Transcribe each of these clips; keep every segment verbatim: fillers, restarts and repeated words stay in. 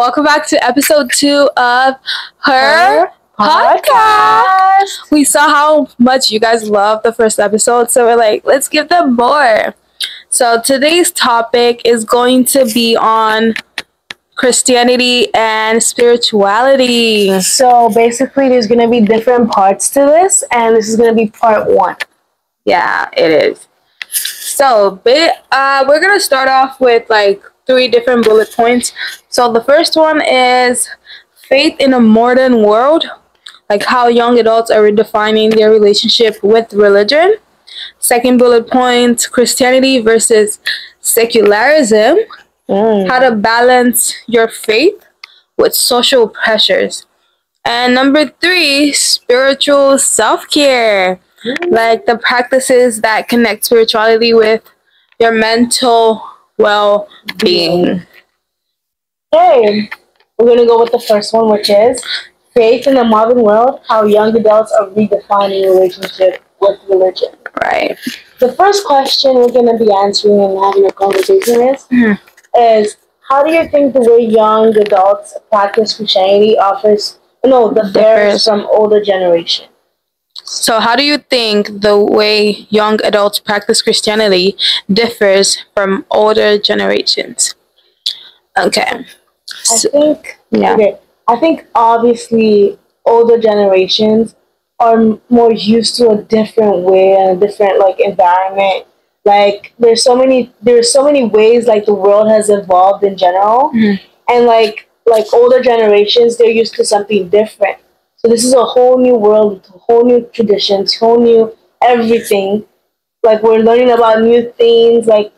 welcome back to episode two of Her, Her podcast. podcast. We saw how much you guys loved the first episode, so we're like, let's give them more. So today's topic is going to be on Christianity and spirituality. So basically, there's gonna be different parts to this, and this is gonna be part one. Yeah, it is. So, bit, uh, we're gonna start off with like three different bullet points. So the first one is faith in a modern world, like how young adults are redefining their relationship with religion. Second bullet point, Christianity versus secularism, Mm. how to balance your faith with social pressures. And number three, spiritual self-care, like the practices that connect spirituality with your mental well-being. Okay, we're gonna go with the first one, which is faith in the modern world: how young adults are redefining relationship with religion. Right. The first question we're gonna be answering and having a conversation is, Mhm. is how do you think the way young adults practice Christianity offers no differs Differs. from older generation? So how do you think the way young adults practice Christianity differs from older generations? Okay. I So, think yeah. okay. I think obviously older generations are m- more used to a different way and a different like environment. Like there's so many there's so many ways like the world has evolved in general, Mhm. and like like older generations they're used to something different. So this is a whole new world with whole new traditions, whole new everything. Like we're learning about new things. Like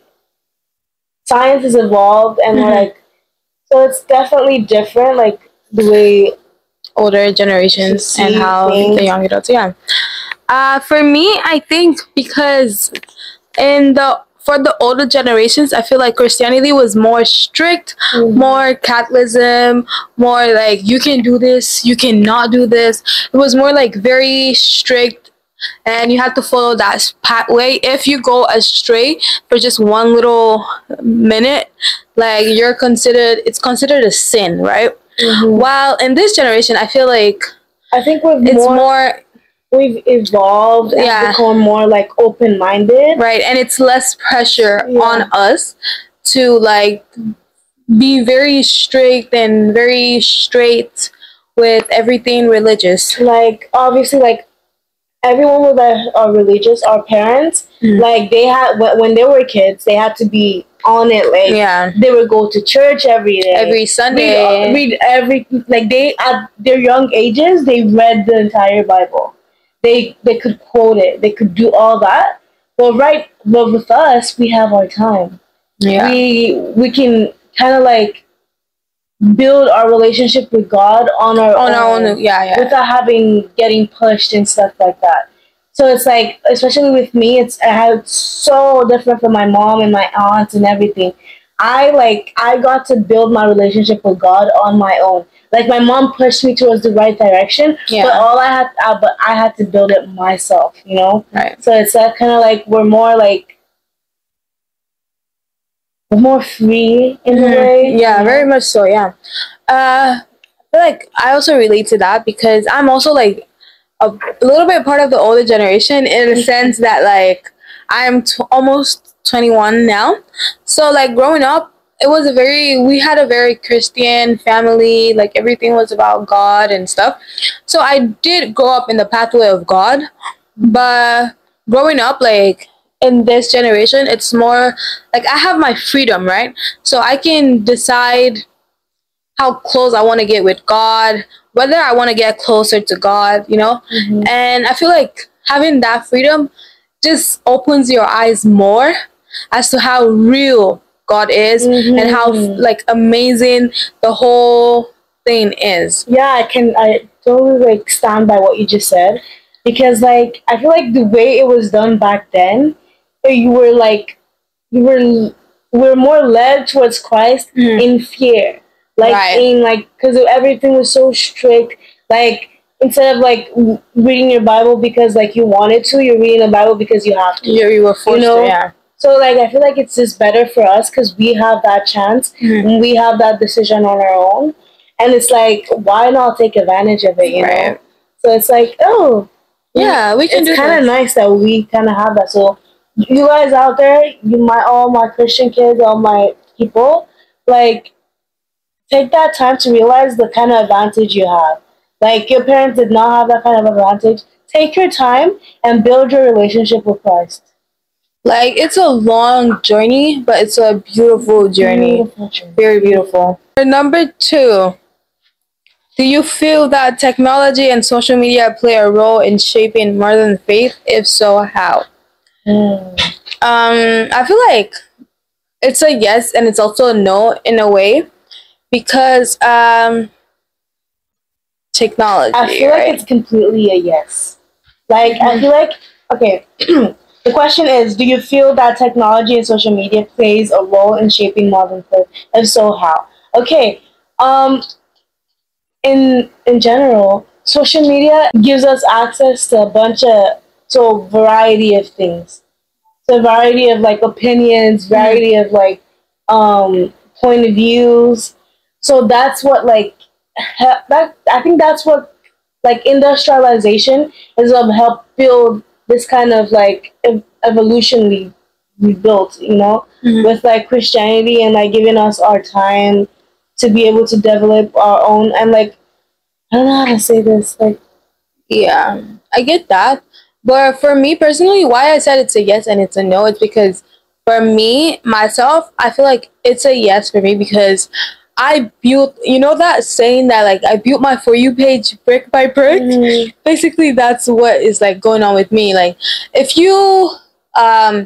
science has evolved, and we're Mhm. like so it's definitely different. Like the way Older generations To and see how things. the young adults, yeah. Uh, for me, I think because in the for the older generations, I feel like Christianity was more strict, Mhm. more Catholicism, more like you can do this, you cannot do this. It was more like very strict, and you have to follow that pathway. If you go astray for just one little minute, like you're considered, it's considered a sin, right? Mhm. While in this generation, I feel like I think we've it's more, more we've evolved and Yeah. become more like open minded. right, and it's less pressure Yeah. on us to like be very strict and very straight with everything religious. Like obviously, like everyone with our, our religious, our parents, Mm. like they had wh- when they were kids, they had to be on it. Like Yeah, they would go to church every day, every read, Sunday. read every like they at their young ages they read the entire Bible. They they could quote it. They could do all that. But right, but with us, we have our time. Yeah, We we can kind of like build our relationship with God on our on own, our own. Yeah, yeah. without having getting pushed and stuff like that. So it's like, especially with me, it's I had so different from my mom and my aunts and everything. I like I got to build my relationship with God on my own. Like my mom pushed me towards the right direction, Yeah. but all I had, uh, but I had to build it myself. You know. Right. So it's that kind of like we're more like we're more free in a Mhm. way. Yeah, you know? very much so. Yeah. Uh, I feel like I also relate to that because I'm also like a, a little bit part of the older generation in the sense that like I'm t- almost twenty-one now. So like growing up, it was a very we had a very Christian family. Like everything was about God and stuff. So I did grow up in the pathway of God, but growing up like in this generation, it's more like I have my freedom, right? So I can decide how close I want to get with God, whether I want to get closer to God, you know? Mhm. And I feel like having that freedom just opens your eyes more as to how real God is and how Mhm. like amazing the whole thing is. Yeah, I can. I totally like stand by what you just said, because like I feel like the way it was done back then, eh, you were like you were you were more led towards Christ Mhm. in fear, like Right. in like because everything was so strict. Like instead of like w- reading your Bible because like you wanted to, you're reading the Bible because you have to. You, you were forced You know? to, yeah. So like I feel like it's just better for us because we have that chance Mhm. and we have that decision on our own, and it's like why not take advantage of it, you know? Right. So it's like oh Yeah, we can it's do kind of this. nice that we kind of have that. So you guys out there, you my all my Christian kids, all my people, like take that time to realize the kind of advantage you have. Like your parents did not have that kind of advantage. Take your time and build your relationship with Christ. Like, it's a long journey, but it's a beautiful journey. Beautiful journey. Very beautiful. For number two, do you feel that technology and social media play a role in shaping modern faith? If so, how? Mm. Um, I feel like it's a yes and it's also a no in a way because um, technology. I feel right? like it's completely a yes. Like I feel like okay. The question is, do you feel that technology and social media plays a role in shaping modern faith? If so, how? Okay. Um, in in general, social media gives us access to a bunch of to a variety of things. So a variety of like opinions, variety of like um point of views. So that's what like he- that I think that's what like industrialization is of help build this kind of like ev- evolution we we built, you know, Mhm. with like Christianity and like giving us our time to be able to develop our own and like I don't know how to say this like Yeah, I get that. But for me personally, why I said it's a yes and it's a no, it's because for me, myself, I feel like it's a yes for me because I built, you know, that saying that like I built my For You page brick by brick? mm, Basically, that's what is like going on with me. Like, if you, um,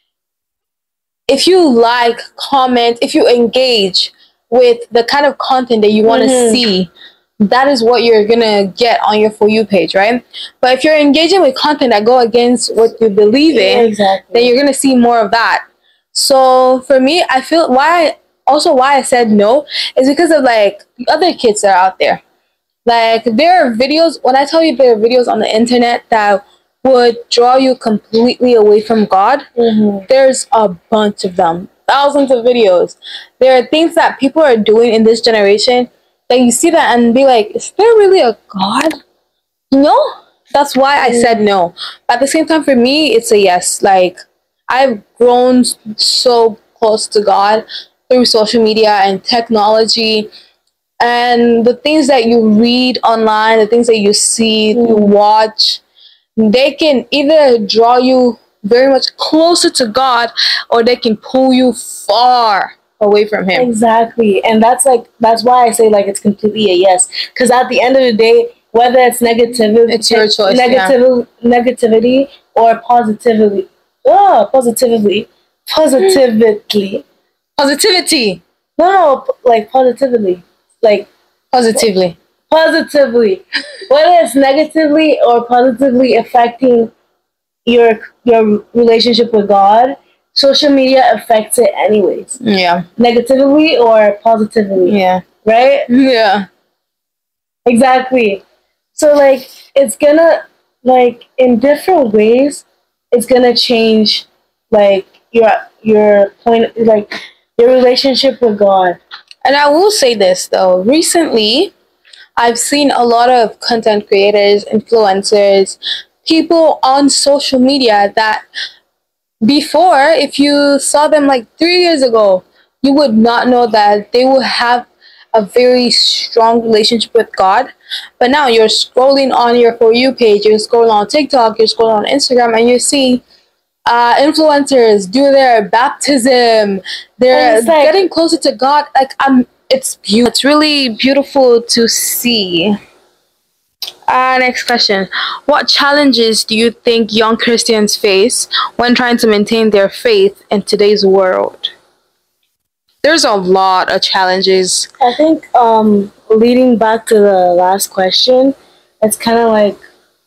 if you like, comment, if you engage with the kind of content that you want to Mhm. see, that is what you're gonna get on your For You page, right? But if you're engaging with content that go against what you believe in, exactly. then you're gonna see more of that. So for me, I feel why also why I said no is because of like the other kids that are out there. Like there are videos when I tell you there are videos on the internet that would draw you completely away from God. Mhm. There's a bunch of them, thousands of videos. There are things that people are doing in this generation that you see that and be like, is there really a God? No. That's why I said no. But at the same time, for me, it's a yes. Like I've grown so close to God through social media and technology and the things that you read online, the things that you see, you watch, they can either draw you very much closer to God or they can pull you far away from Him. Exactly. And that's like that's why I say like it's completely a yes. Because at the end of the day, whether it's negativity, It's your choice, negativ- negativity or positivity, oh, positively, positively, Positivity. no, no, p- like positively, like Positively. positively, whether it's negatively or positively affecting your your relationship with God, social media affects it anyways, Yeah. negatively or positively, Yeah. right? Yeah. Exactly. So like it's gonna like in different ways, it's gonna change like your your point like your relationship with God. And I will say this though, recently I've seen a lot of content creators, influencers, people on social media that before, if you saw them like three years ago, you would not know that they will have a very strong relationship with God. But now you're scrolling on your For You page, you're scrolling on TikTok, you're scrolling on Instagram, and you see uh, influencers do their baptism. They're it's like- getting closer to God. Like um, it's beautiful. It's really beautiful to see. Uh, next question. What challenges do you think young Christians face when trying to maintain their faith in today's world? There's a lot of challenges. I think um leading back to the last question, it's kind of like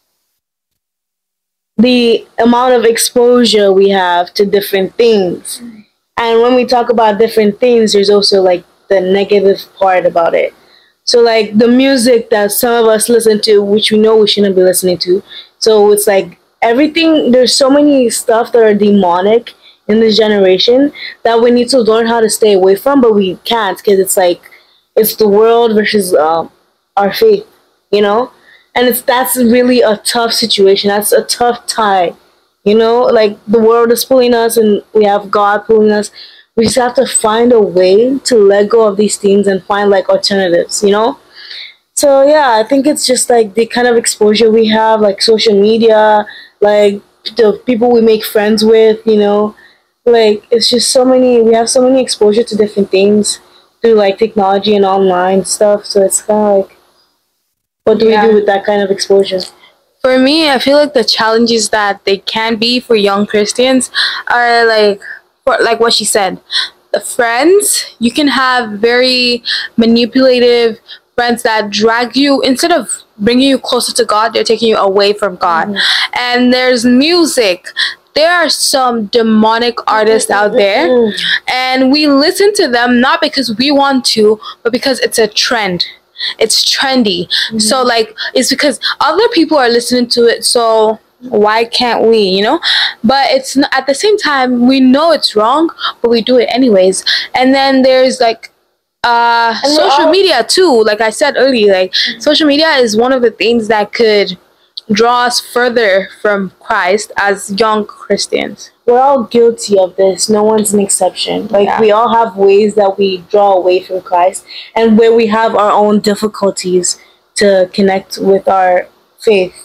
the amount of exposure we have to different things. And when we talk about different things, there's also like the negative part about it. So like the music that some of us listen to, which we know we shouldn't be listening to. So it's like everything, there's so many stuff that are demonic in this generation that we need to learn how to stay away from, but we can't because it's like it's the world versus um, our faith, you know, and it's that's really a tough situation. That's a tough tie, you know, like the world is pulling us and we have God pulling us. We just have to find a way to let go of these things and find like alternatives, you know. So yeah, I think it's just like the kind of exposure we have, like social media, like the people we make friends with, you know, like it's just so many. We have so many exposure to different things through like technology and online stuff. So it's kind of like, what do yeah. we do with that kind of exposure? For me, I feel like the challenges that they can be for young Christians are like, for, like what she said, the friends. You can have very manipulative friends that drag you, instead of bringing you closer to God, they're taking you away from God. Mm-hmm. And there's music. There are some demonic artists out there, and we listen to them not because we want to, but because it's a trend. It's trendy. Mm-hmm. So like, it's because other people are listening to it, so why can't we, you know? But it's not, at the same time, we know it's wrong, but we do it anyways. And then there's like uh and social all- media too. Like I said earlier, like mm-hmm. social media is one of the things that could draw us further from Christ as young Christians. We're all guilty of this. No one's an exception. Like yeah. we all have ways that we draw away from Christ, and where we have our own difficulties to connect with our faith.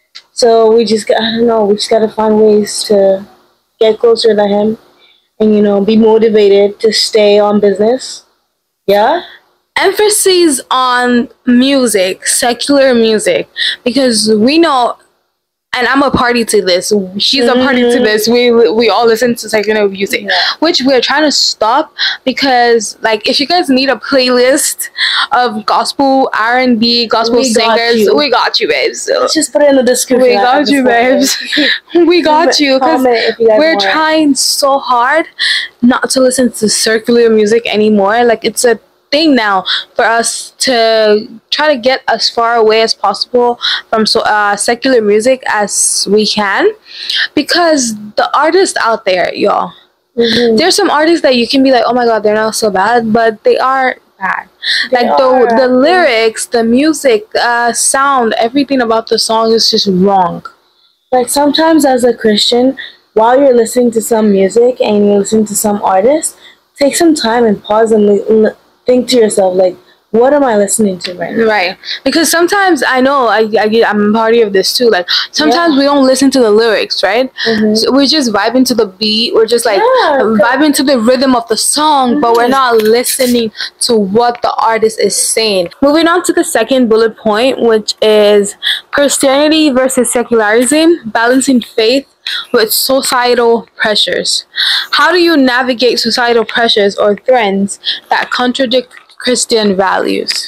So we just, I don't know, we just got to find ways to get closer to Him and, you know, be motivated to stay on business. Yeah? Emphasis on music, secular music, because we know, and I'm a party to this, she's mm-hmm. a party to this, we we all listen to secular music, yeah. which we're trying to stop, because like if you guys need a playlist of gospel, R and B, gospel we singers, got we got you, babes. So let's just put it in the description. We got you, babes. We got you, because we're trying so hard not to listen to secular music anymore. Like it's a thing now for us to try to get as far away as possible from so uh, secular music as we can, because the artists out there, y'all, mm-hmm. there's some artists that you can be like, oh my god, they're not so bad, but they are bad. They like are. the the lyrics, the music, uh, sound, everything about the song is just wrong. Like sometimes as a Christian, while you're listening to some music and you're listening to some artist, take some time and pause and li- think to yourself, like, what am I listening to right now? Right. Because sometimes I know I, I get, I'm a party of this too. Like sometimes yeah. we don't listen to the lyrics, right? Mm-hmm. So we're just vibing to the beat. We're just like yeah, vibing to the rhythm of the song, mm-hmm. but we're not listening to what the artist is saying. Moving on to the second bullet point, which is Christianity versus secularism, balancing faith with societal pressures. How do you navigate societal pressures or trends that contradict Christian values?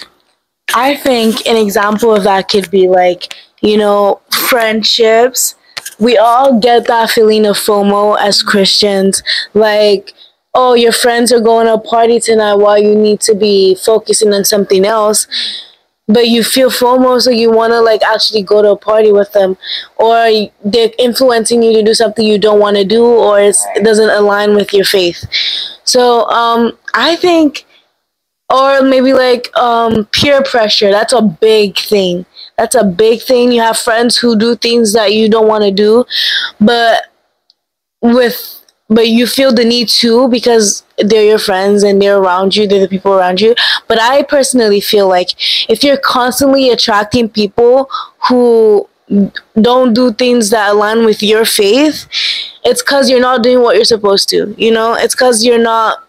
I think an example of that could be like, you know, friendships. We all get that feeling of FOMO as Christians. Like, oh, your friends are going to a party tonight while you need to be focusing on something else. But you feel FOMO, so you want to like actually go to a party with them, or they're influencing you to do something you don't want to do, or it's, it doesn't align with your faith. So um, I think, or maybe like um, peer pressure. That's a big thing. That's a big thing. You have friends who do things that you don't want to do, but with but you feel the need to because they're your friends and they're around you, they're the people around you. But I personally feel like if you're constantly attracting people who don't do things that align with your faith, it's because you're not doing what you're supposed to, you know? It's because you're not...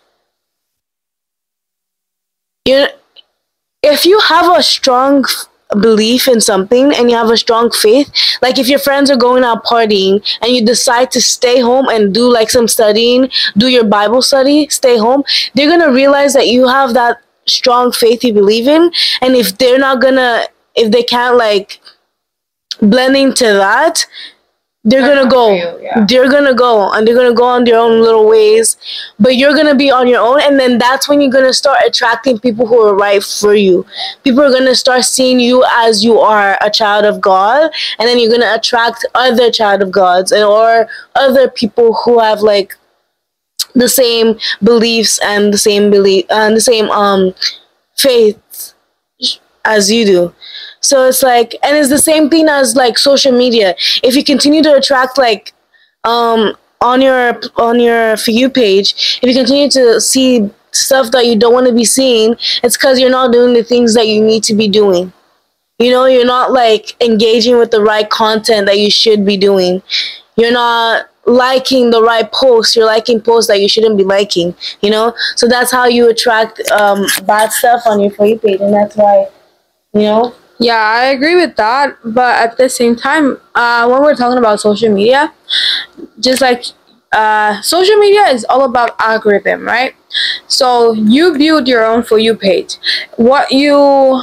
You're, if you have a strong belief in something and you have a strong faith, like if your friends are going out partying and you decide to stay home and do like some studying, do your Bible study, stay home, they're gonna realize that you have that strong faith you believe in. And if they're not gonna, if they can't like blend into that, they're They're gonna not go. for you, yeah. They're gonna go, and they're gonna go on their own little ways. But you're gonna be on your own, and then that's when you're gonna start attracting people who are right for you. People are gonna start seeing you as you are, a child of God, and then you're gonna attract other child of gods, and or other people who have like the same beliefs and the same belief and the same um faith as you do. So it's like, and it's the same thing as like social media. If you continue to attract like um on your on your For You page, if you continue to see stuff that you don't want to be seeing, it's because you're not doing the things that you need to be doing. You know, you're not like engaging with the right content that you should be doing. You're not liking the right posts. You're liking posts that you shouldn't be liking, you know? So that's how you attract um bad stuff on your For You page, and that's why, you know? Yeah, I agree with that. But at the same time, uh, when we're talking about social media, just like uh, social media is all about algorithm, right? So you build your own For You page. What you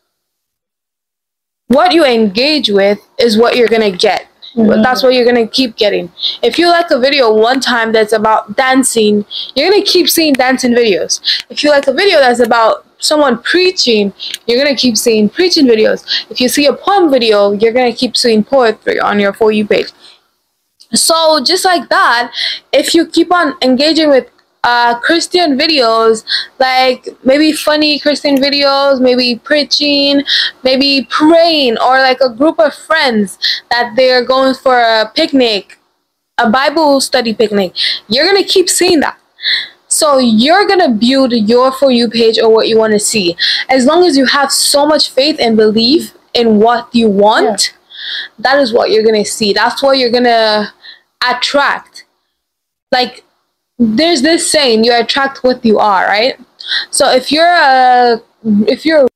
what you engage with is what you're gonna get. Mm-hmm. That's what you're gonna keep getting. If you like a video one time that's about dancing, you're gonna keep seeing dancing videos. If you like a video that's about someone preaching, you're gonna keep seeing preaching videos. If you see a poem video, you're gonna keep seeing poetry on your For You page. So just like that, if you keep on engaging with uh, Christian videos, like maybe funny Christian videos, maybe preaching, maybe praying, or like a group of friends that they're going for a picnic, a Bible study picnic, you're gonna keep seeing that. So you're gonna build your For You page or what you want to see. As long as you have so much faith and belief in what you want, yeah, that is what you're gonna see. That's what you're gonna attract. Like, there's this saying, you attract what you are, right? So if you're a if you're